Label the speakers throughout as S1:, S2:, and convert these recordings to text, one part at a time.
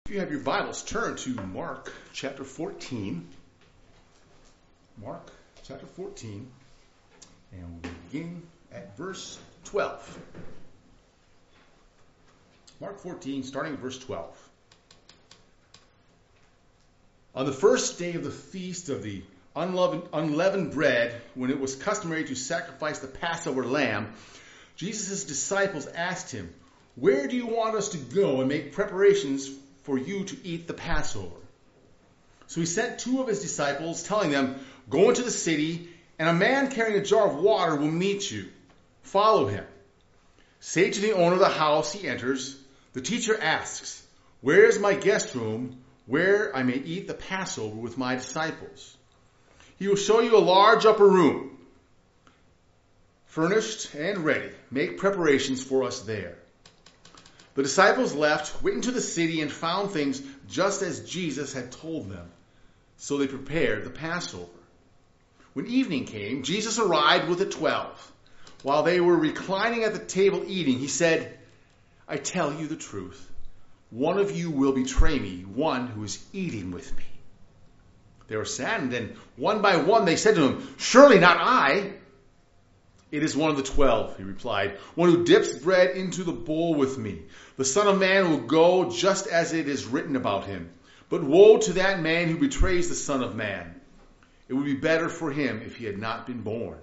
S1: If you have your Bibles, turn to Mark chapter 14. Mark chapter 14. And we'll begin at verse 12. Mark 14, starting at verse 12. On the first day of the feast of the unleavened bread, when it was customary to sacrifice the Passover lamb, Jesus' disciples asked him, "Where do you want us to go and make preparations for you to eat the Passover?" So he sent two of his disciples, telling them, "Go into the city, and a man carrying a jar of water will meet you. Follow him. Say to the owner of the house he enters, 'The teacher asks, where is my guest room where I may eat the Passover with my disciples?' He will show you a large upper room, furnished and ready. Make preparations for us there." The disciples left, went into the city, and found things just as Jesus had told them. So they prepared the Passover. When evening came, Jesus arrived with the 12. While they were reclining at the table eating, he said, "I tell you the truth. One of you will betray me, one who is eating with me." They were saddened, and one by one they said to him, "Surely not I." "It is one of the 12, he replied, "one who dips bread into the bowl with me. The Son of Man will go just as it is written about him. But woe to that man who betrays the Son of Man. It would be better for him if he had not been born."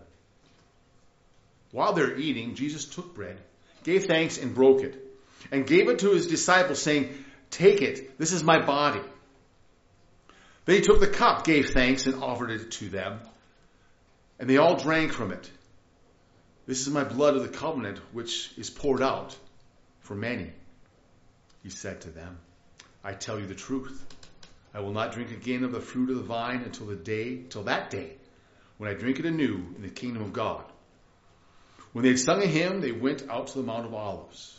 S1: While they were eating, Jesus took bread, gave thanks, and broke it, and gave it to his disciples, saying, "Take it, this is my body." Then he took the cup, gave thanks, and offered it to them, and they all drank from it. "This is my blood of the covenant, which is poured out for many," he said to them. "I tell you the truth. I will not drink again of the fruit of the vine until that day, when I drink it anew in the kingdom of God." When they had sung a hymn, they went out to the Mount of Olives.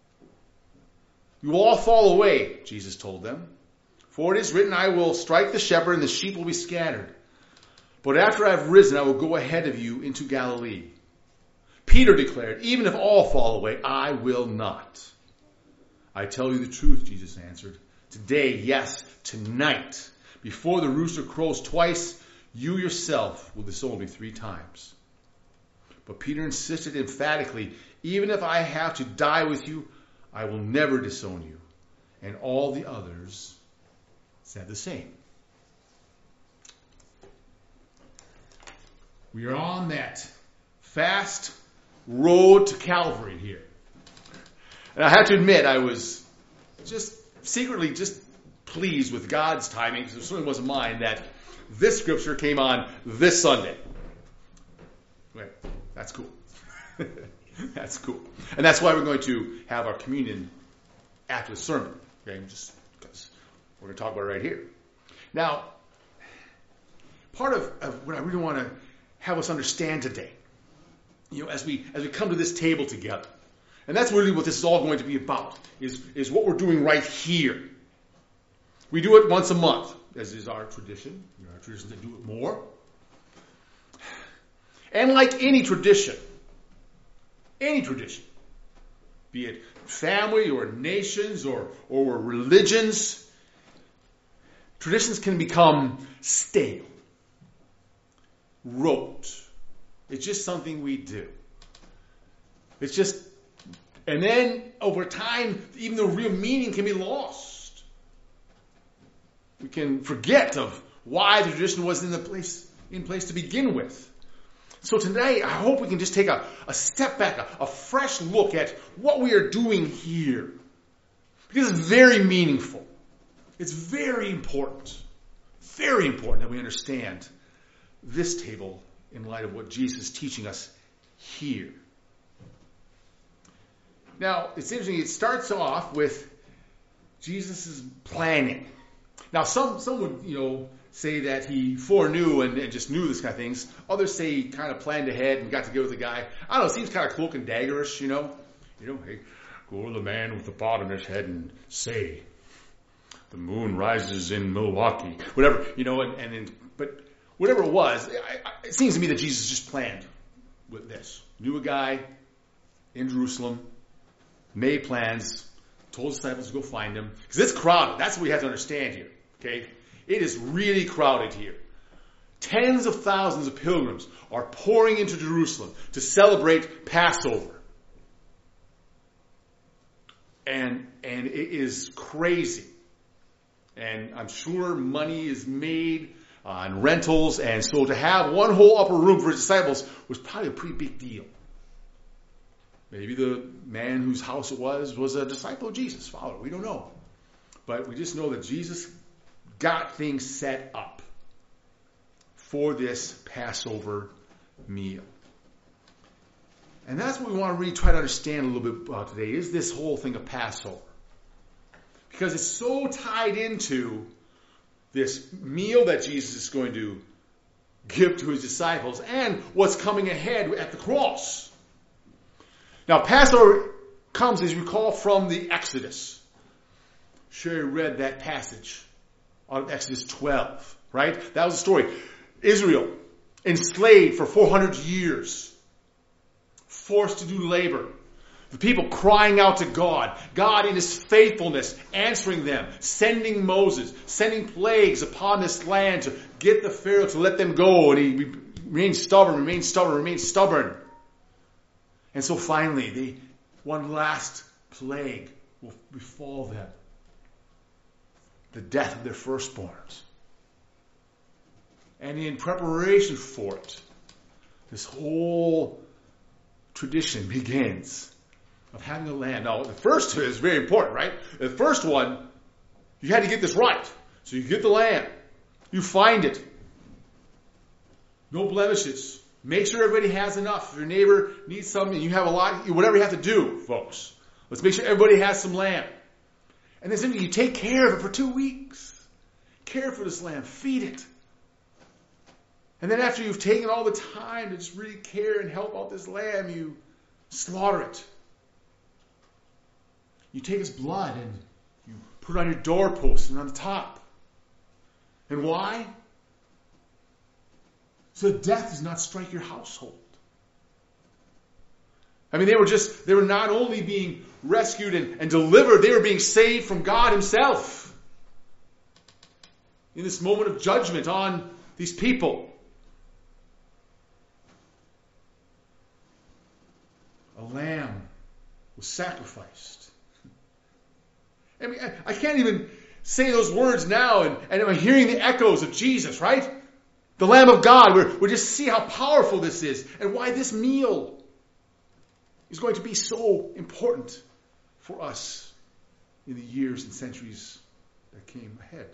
S1: "You will all fall away," Jesus told them. "For it is written, I will strike the shepherd and the sheep will be scattered. But after I have risen, I will go ahead of you into Galilee." Peter declared, "Even if all fall away, I will not." "I tell you the truth," Jesus answered. "Today, yes, tonight, before the rooster crows twice, you yourself will disown me 3 times. But Peter insisted emphatically, "Even if I have to die with you, I will never disown you." And all the others said the same. We are on that fast road to Calvary here. And I have to admit, I was just secretly pleased with God's timing, because it certainly wasn't mine, that this scripture came on this Sunday. Wait, that's cool. That's cool. And that's why we're going to have our communion after the sermon. Okay, just because we're going to talk about it right here. Now, part of what I really want to have us understand today, as we come to this table together, and that's really what this is all going to be about, is what we're doing right here. We do it once a month, as is our tradition. Our traditions that do it more. And like any tradition, be it family or nations or religions, traditions can become stale, rote. It's just something we do. And then over time, even the real meaning can be lost. We can forget of why the tradition was in place to begin with. So today, I hope we can just take a step back, a fresh look at what we are doing here. Because it's very meaningful. It's very important that we understand this table in light of what Jesus is teaching us here. Now, it's interesting, it starts off with Jesus' planning. Now, some would, say that he foreknew and just knew this kind of things. Others say he kind of planned ahead and got together with the guy. I don't know, it seems kind of cloak and daggerish, hey, go to the man with the pot on his head and say, "The moon rises in Milwaukee," whatever, but whatever it was, it seems to me that Jesus just planned with this. Knew a guy in Jerusalem, made plans, told his disciples to go find him. Because it's crowded. That's what we have to understand here. Okay? It is really crowded here. Tens of thousands of pilgrims are pouring into Jerusalem to celebrate Passover. And it is crazy. And I'm sure money is made on rentals. And so to have one whole upper room for his disciples was probably a pretty big deal. Maybe the man whose house it was a disciple of Jesus, follower. We don't know. But we just know that Jesus got things set up for this Passover meal. And that's what we want to really try to understand a little bit about today, is this whole thing of Passover. Because it's so tied into this meal that Jesus is going to give to his disciples and what's coming ahead at the cross. Now, Passover comes, as you recall, from the Exodus. Sherry read that passage out of Exodus 12, right? That was the story. Israel, enslaved for 400 years, forced to do labor. The people crying out to God. God in his faithfulness answering them, sending Moses, sending plagues upon this land to get the Pharaoh to let them go. And he remained stubborn. And so finally, one last plague will befall them. The death of their firstborns. And in preparation for it, this whole tradition begins of having a lamb. Now, the first is very important, right? The first one, you had to get this right. So you get the lamb. You find it. No blemishes. Make sure everybody has enough. If your neighbor needs something, you have a lot, whatever you have to do, folks. Let's make sure everybody has some lamb. And then simply you take care of it for 2 weeks. Care for this lamb. Feed it. And then after you've taken all the time to just really care and help out this lamb, you slaughter it. You take its blood and you put it on your doorpost and on the top. And why? So that death does not strike your household. I mean, they were not only being rescued and delivered, they were being saved from God himself. In this moment of judgment on these people. A lamb was sacrificed. I mean, I can't even say those words now, and I'm hearing the echoes of Jesus, right? The Lamb of God. We just see how powerful this is and why this meal is going to be so important for us in the years and centuries that came ahead.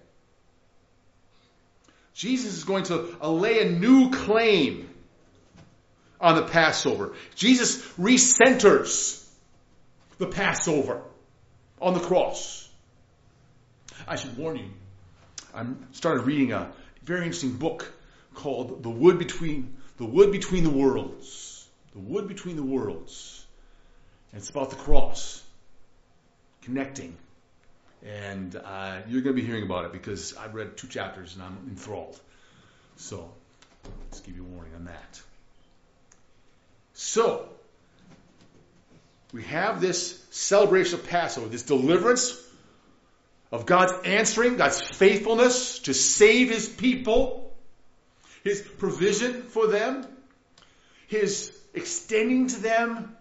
S1: Jesus is going to lay a new claim on the Passover. Jesus recenters the Passover on the cross. I should warn you, I started reading a very interesting book called The Wood Between the Worlds. The Wood Between the Worlds. And it's about the cross. Connecting. And you're going to be hearing about it because I've read 2 chapters and I'm enthralled. So, let's give you a warning on that. So, we have this celebration of Passover, this deliverance of God's answering, God's faithfulness to save his people, his provision for them, his extending to them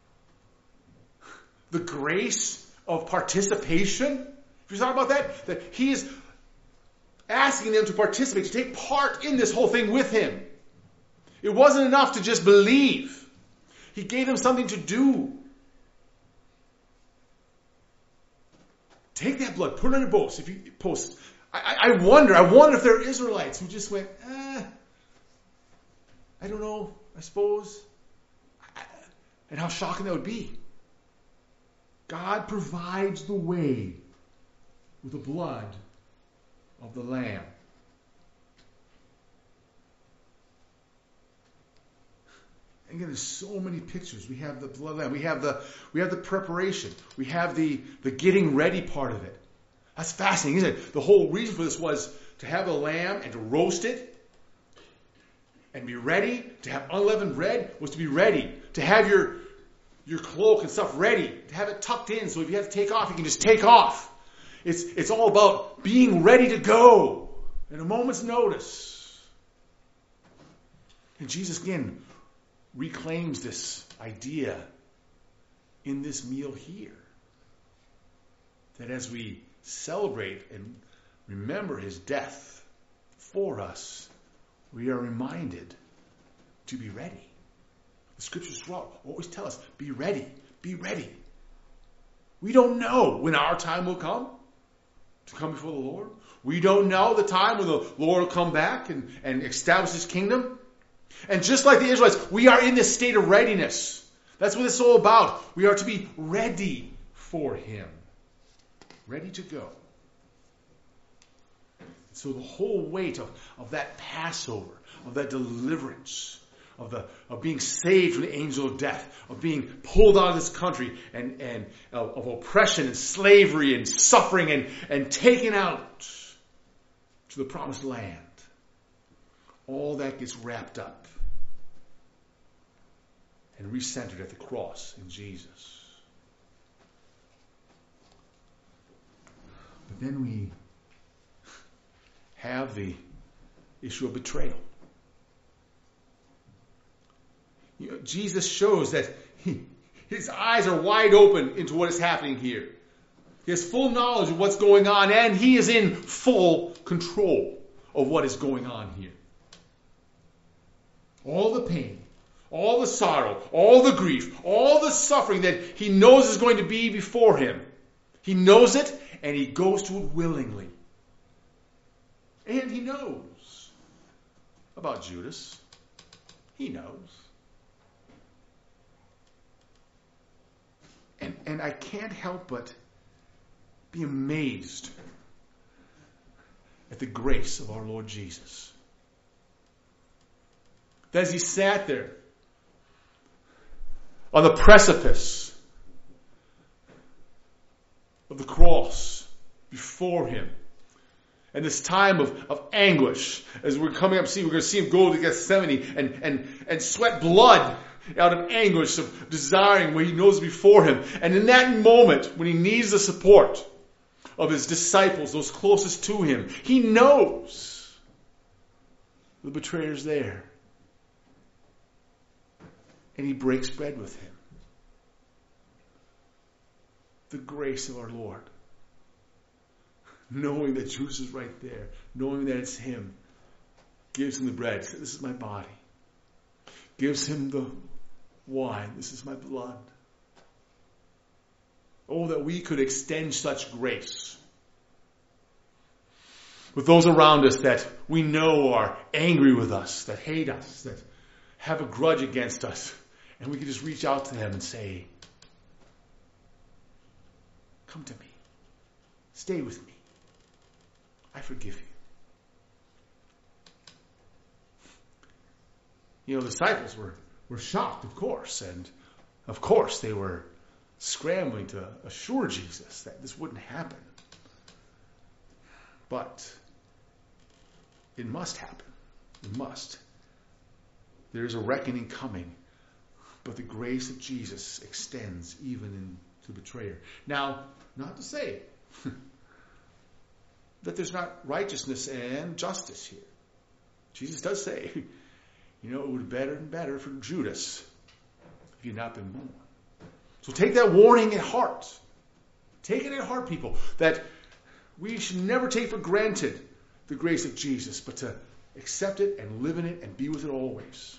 S1: the grace of participation. If you thought about that he is asking them to participate, to take part in this whole thing with him. It wasn't enough to just believe. He gave them something to do. Take that blood, put it on your post. I wonder if there are Israelites who just went, I don't know, I suppose. And how shocking that would be. God provides the way with the blood of the Lamb. Again, there's so many pictures. We have the blood of the Lamb. We have the preparation. We have the getting ready part of it. That's fascinating, isn't it? The whole reason for this was to have a lamb and to roast it and be ready. To have unleavened bread was to be ready. To have your your cloak and stuff ready, to have it tucked in, so if you have to take off, you can just take off. It's all about being ready to go at a moment's notice. And Jesus again reclaims this idea in this meal here. That as we celebrate and remember his death for us, we are reminded to be ready. The scriptures throughout always tell us, be ready, be ready. We don't know when our time will come to come before the Lord. We don't know the time when the Lord will come back and establish his kingdom. And just like the Israelites, we are in this state of readiness. That's what it's all about. We are to be ready for him. Ready to go. So the whole weight of that Passover, of that deliverance, of being saved from the angel of death, of being pulled out of this country and of oppression and slavery and suffering and taken out to the promised land. All that gets wrapped up and recentered at the cross in Jesus. But then we have the issue of betrayal. Jesus shows that his eyes are wide open into what is happening here. He has full knowledge of what's going on, and he is in full control of what is going on here. All the pain, all the sorrow, all the grief, all the suffering that he knows is going to be before him. He knows it, and he goes to it willingly. And he knows about Judas. He knows. And I can't help but be amazed at the grace of our Lord Jesus. That as he sat there on the precipice of the cross before him, and this time of anguish, as we're coming up, we're going to see him go to Gethsemane and sweat blood out of anguish of desiring what he knows before him. And in that moment, when he needs the support of his disciples, those closest to him, he knows the betrayer's there. And he breaks bread with him. The grace of our Lord. Knowing that Judas is right there, knowing that it's him, gives him the bread. This is my body. Gives him the wine. This is my blood. Oh, that we could extend such grace with those around us that we know are angry with us, that hate us, that have a grudge against us. And we could just reach out to them and say, come to me. Stay with me. I forgive you. You know, the disciples were shocked, of course. And of course they were scrambling to assure Jesus that this wouldn't happen. But it must happen. It must. There is a reckoning coming. But the grace of Jesus extends even into the betrayer. Now, not to say that there's not righteousness and justice here. Jesus does say, you know, it would be better and better for Judas if he had not been born. So take that warning at heart. Take it at heart, people, that we should never take for granted the grace of Jesus, but to accept it and live in it and be with it always.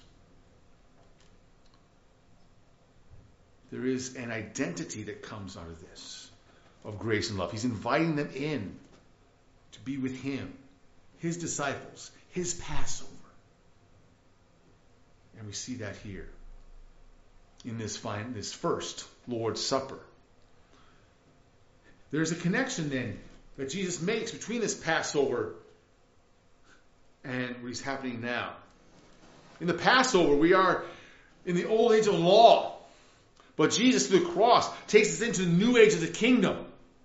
S1: There is an identity that comes out of this, of grace and love. He's inviting them in to be with him, his disciples, his Passover. And we see that here in this first Lord's Supper. There's a connection then that Jesus makes between this Passover and what is happening now. In the Passover, we are in the old age of law. But Jesus, through the cross, takes us into the new age of the kingdom.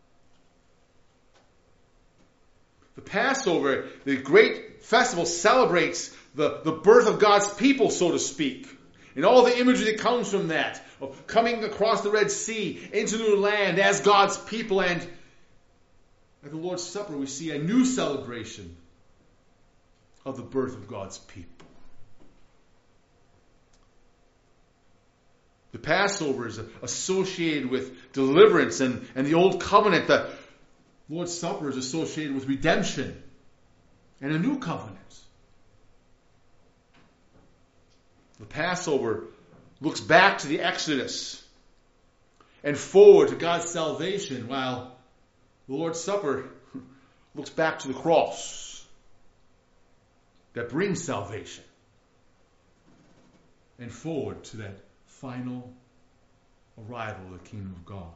S1: The Passover, the great festival, celebrates the birth of God's people, so to speak. And all the imagery that comes from that, of coming across the Red Sea into new land as God's people. And at the Lord's Supper, we see a new celebration of the birth of God's people. The Passover is associated with deliverance and the Old Covenant. The Lord's Supper is associated with redemption and a new covenant. The Passover looks back to the Exodus and forward to God's salvation, while the Lord's Supper looks back to the cross that brings salvation and forward to that final arrival of the kingdom of God.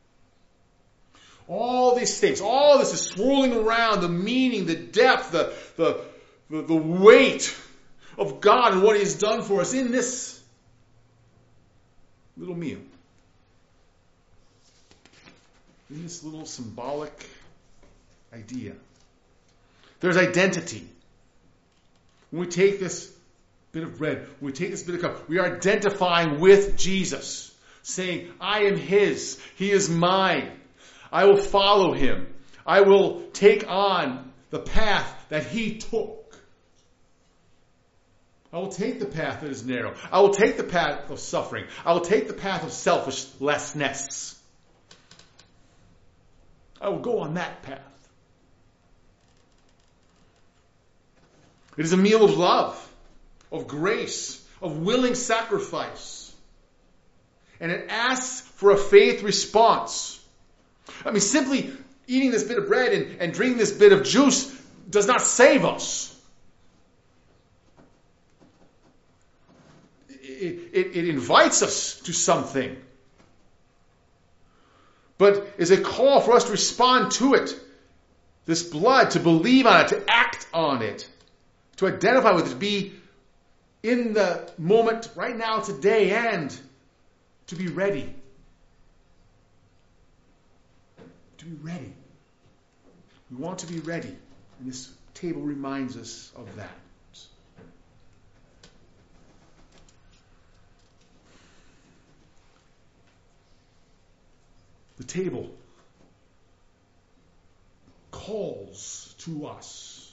S1: All these things, all this is swirling around the meaning, the depth, the weight of God and what He has done for us in this little meal. In this little symbolic idea. There's identity. When we take this bit of bread, when we take this bit of cup, we are identifying with Jesus, saying, I am His, He is mine. I will follow Him. I will take on the path that He took. I will take the path that is narrow. I will take the path of suffering. I will take the path of selflessness. I will go on that path. It is a meal of love, of grace, of willing sacrifice. And it asks for a faith response. I mean, simply eating this bit of bread and drinking this bit of juice does not save us. It invites us to something. But is a call for us to respond to it. This blood, to believe on it, to act on it, to identify with it, to be in the moment right now, today, and to be ready. To be ready. We want to be ready. And this table reminds us of that. The table calls to us.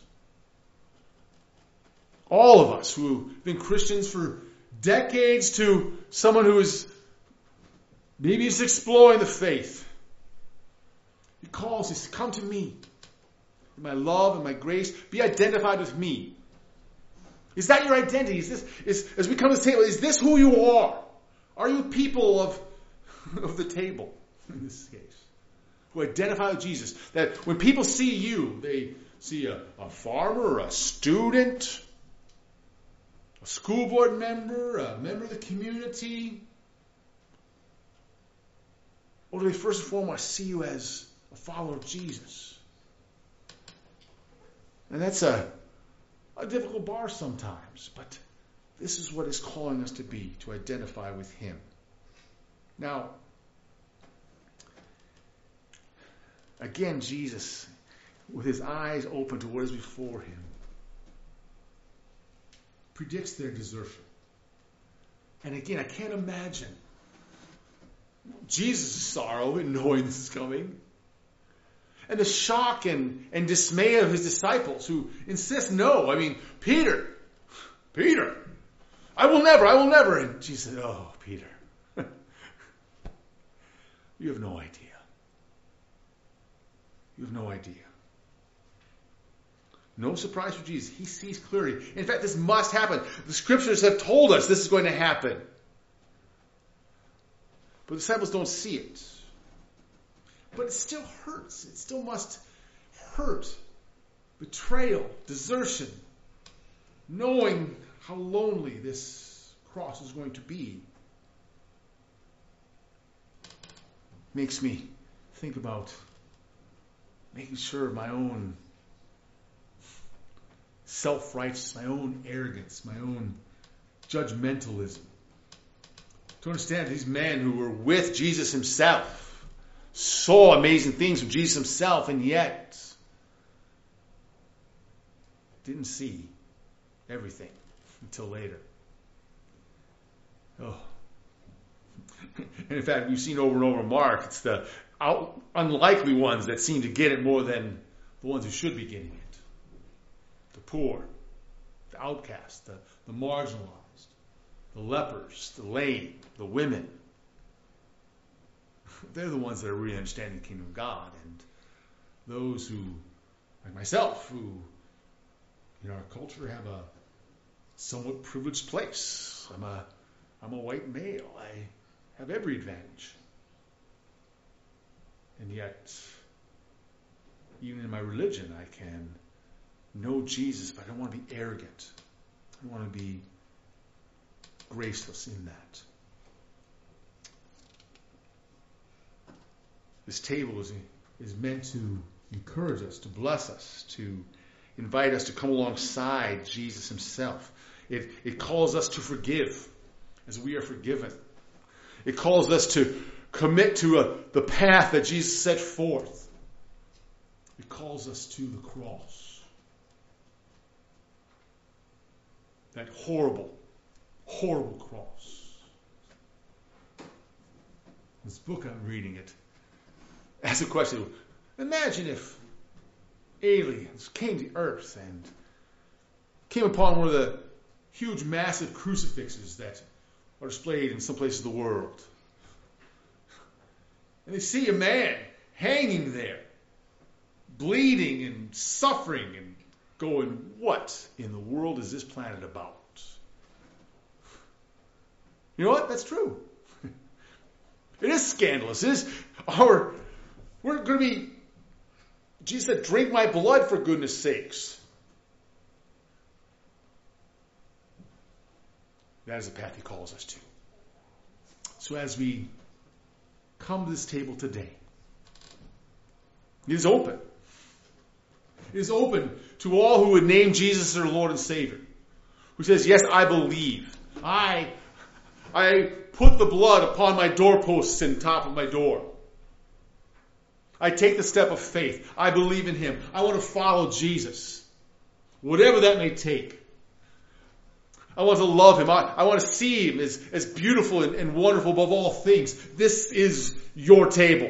S1: All of us who have been Christians for decades to someone who is maybe just exploring the faith. He calls, he says, come to me. In my love and my grace, be identified with me. Is that your identity? As we come to the table, is this who you are? Are you people of the table? In this case, who identify with Jesus, that when people see you, they see a farmer, a student, a school board member, a member of the community, or do they first and foremost see you as a follower of Jesus? And that's a difficult bar sometimes, but this is what it's calling us to be, to identify with Him. Now, again, Jesus, with His eyes open to what is before Him, predicts their desertion. And again, I can't imagine Jesus' sorrow in knowing this is coming. And the shock and dismay of His disciples who insist, no. I mean, Peter, I will never. And Jesus said, oh, Peter, you have no idea. You have no idea. No surprise for Jesus. He sees clearly. In fact, this must happen. The Scriptures have told us this is going to happen. But the disciples don't see it. But it still hurts. It still must hurt. Betrayal, desertion, knowing how lonely this cross is going to be, makes me think about making sure my own self-righteousness, my own arrogance, my own judgmentalism. To understand these men who were with Jesus Himself saw amazing things from Jesus Himself, and yet didn't see everything until later. Oh. And in fact, we've seen over and over, Mark, it's the unlikely ones that seem to get it more than the ones who should be getting it. The poor, the outcast, the marginalized, the lepers, the lame, the women. They're the ones that are really understanding the kingdom of God. And those who, like myself, who in our culture have a somewhat privileged place. I'm a white male. I have every advantage. And yet, even in my religion, I can know Jesus, but I don't want to be arrogant. I don't want to be graceless in that. This table is meant to encourage us, to bless us, to invite us to come alongside Jesus himself. It calls us to forgive as we are forgiven. It calls us to commit to the path that Jesus set forth. It calls us to the cross. That horrible, horrible cross. This book I'm reading, it asks a question. Imagine if aliens came to Earth and came upon one of the huge, massive crucifixes that are displayed in some places of the world. And they see a man hanging there, bleeding and suffering and going, what in the world is this planet about? You know what? That's true. It is scandalous. It is we're going to be, Jesus said, drink my blood for goodness sakes. That is the path he calls us to. So as we come to this table today, it is open. It is open to all who would name Jesus their Lord and Savior. Who says, yes, I believe. I put the blood upon my doorposts and top of my door. I take the step of faith. I believe in him. I want to follow Jesus. Whatever that may take. I want to love him. I want to see him as beautiful and wonderful above all things. This is your table.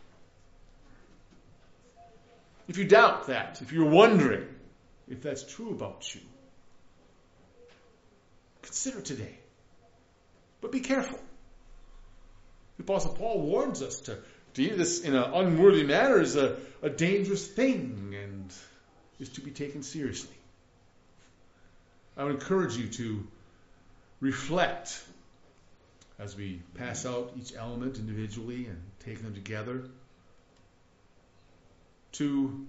S1: If you doubt that, if you're wondering if that's true about you, consider today. But be careful. The Apostle Paul warns us to do this in an unworthy manner is a dangerous thing and is to be taken seriously. I would encourage you to reflect as we pass out each element individually and take them together, to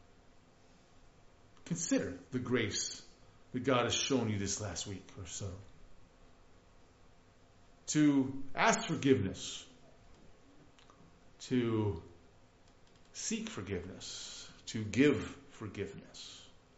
S1: consider the grace that God has shown you this last week or so. To ask forgiveness. To seek forgiveness. To give forgiveness.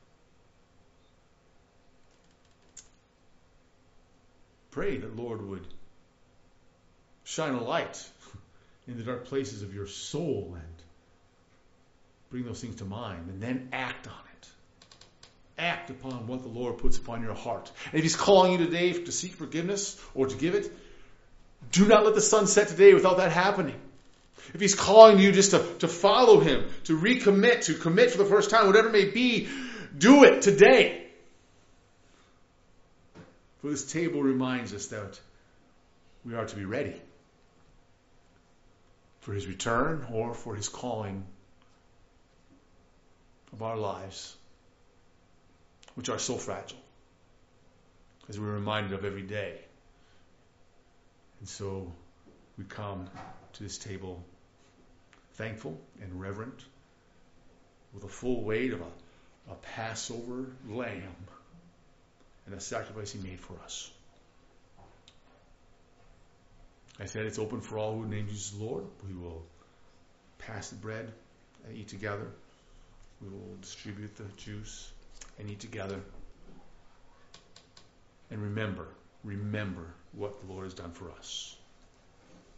S1: Pray that Lord would shine a light in the dark places of your soul and bring those things to mind, and then act on it. Act upon what the Lord puts upon your heart. And if he's calling you today to seek forgiveness or to give it, do not let the sun set today without that happening. If he's calling you just to follow him, to recommit, to commit for the first time, whatever it may be, do it today. For this table reminds us that we are to be ready for his return or for his calling of our lives, which are so fragile, as we're reminded of every day. And so we come to this table thankful and reverent, with a full weight of a Passover lamb and the sacrifice he made for us. I said it's open for all who name Jesus Lord. We will pass the bread and eat together. We will distribute the juice and eat together. And remember what the Lord has done for us.